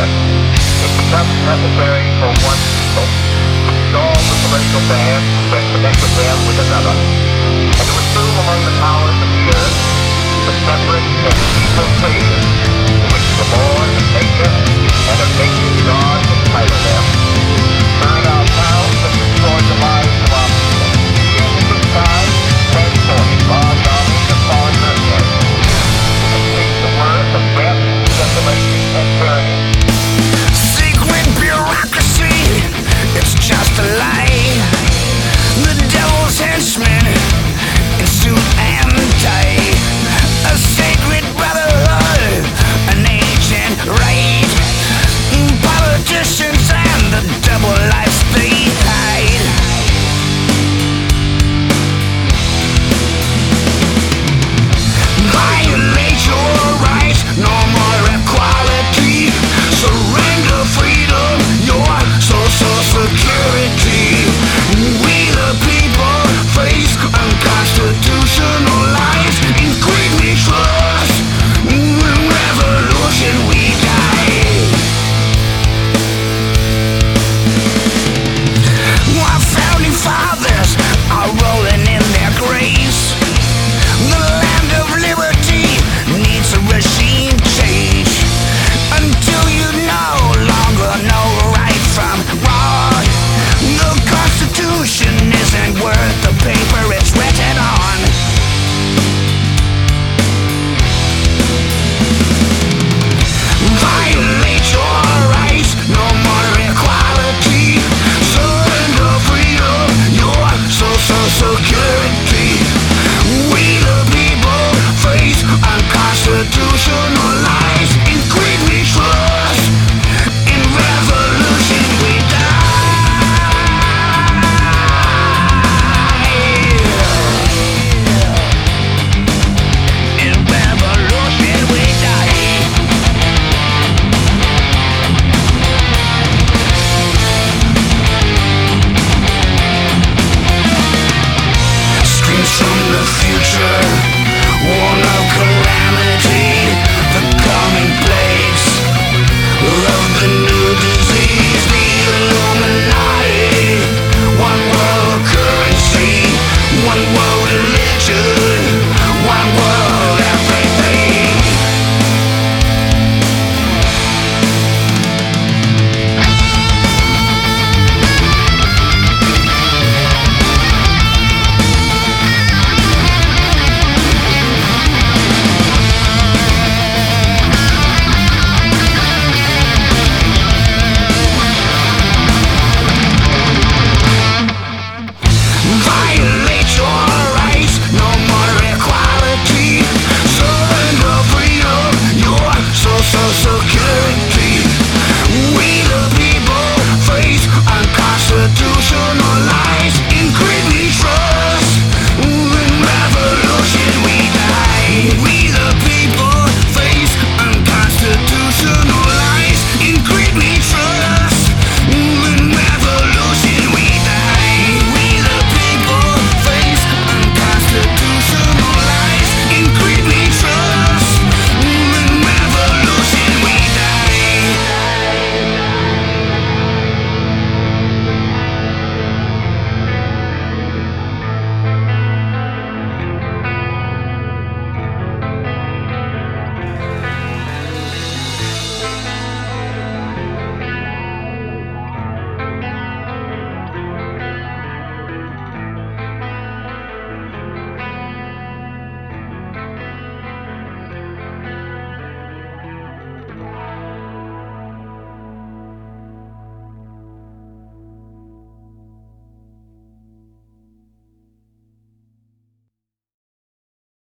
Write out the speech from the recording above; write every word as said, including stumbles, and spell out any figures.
that it becomes necessary for one people to dissolve the political band that connected them with another, and to assume among the powers of the earth the separate and equal places to which the laws of nature and of nature's God entitle them, burn our towns and destroy the lives of our people, and at this time transporting large armies of foreign mercenaries to complete the work of death, desolation, and tyranny. Secret bureaucracy, it's just a lie. The devil's henchmen